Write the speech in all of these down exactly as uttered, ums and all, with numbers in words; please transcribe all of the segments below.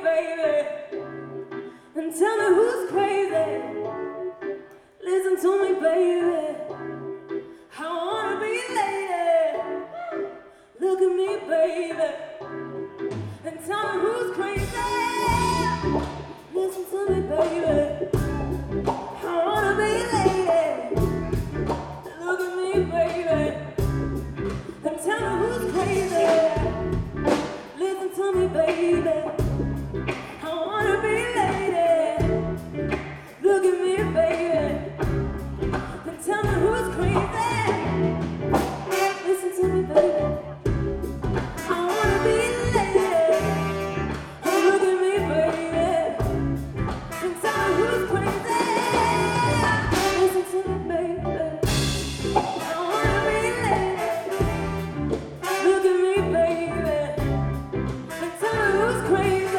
baby, and tell me who's crazy. Listen to me, baby, I wanna be a lady. Look at me, baby, and tell me who's crazy. Listen to me, baby, I wanna be a lady. Look at me, baby, and tell me who's crazy. Listen to me, baby, I wanna be a lady. Look at me, baby, and tell me who's crazy. Listen to me, baby, I wanna be a lady. Look at me, baby, and tell me who's crazy. Listen to me, baby, I wanna be a lady. Look at me, baby, and tell me who's crazy.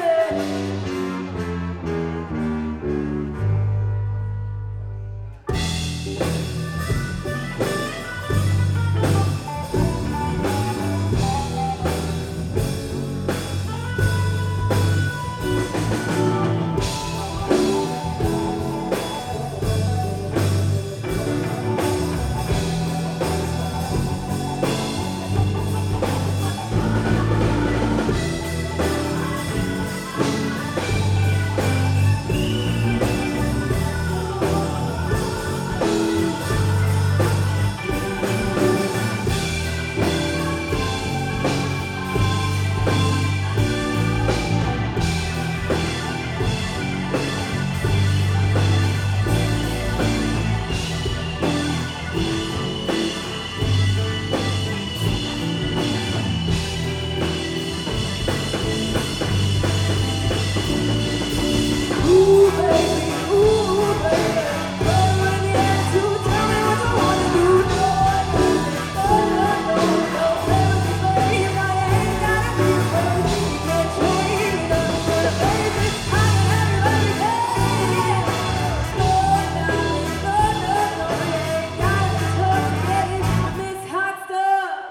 Ooh, baby, ooh, baby, oh, when you have to tell me what you wanna do, no, no, no, no, no, baby, I ain't gotta be afraid. You can't change nothing, but baby, I can have you every day. No, darling, no, no, no, you ain't gotta be tough to get it with this hot stuff.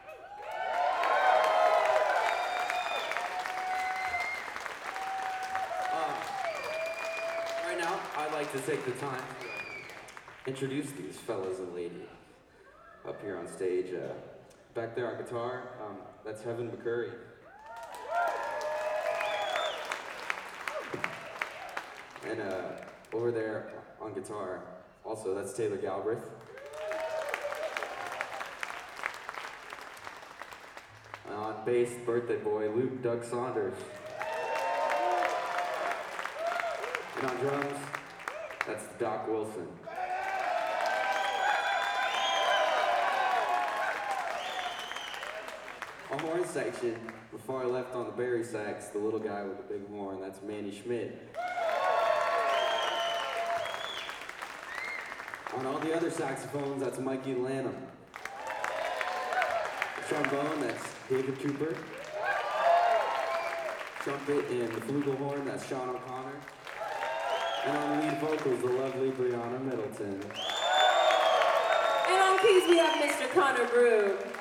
Right now, I'd like to take the time to introduce these fellas and ladies up here on stage. Uh, back there on guitar, um, that's Heaven McCurry. And uh, over there on guitar, also, that's Taylor Galbraith. And on bass, birthday boy, Luke Doug Saunders. And on drums, that's Doc Wilson. On horn section, the far left on the Barry sax, the little guy with the big horn, that's Manny Schmidt. On all the other saxophones, that's Mikey Lanham. Trombone, that's David Cooper. Trumpet and the flugelhorn, that's Sean O'Connor. And on lead vocals, the lovely Brianna Middleton. And on keys, we have Mister Connor Brew.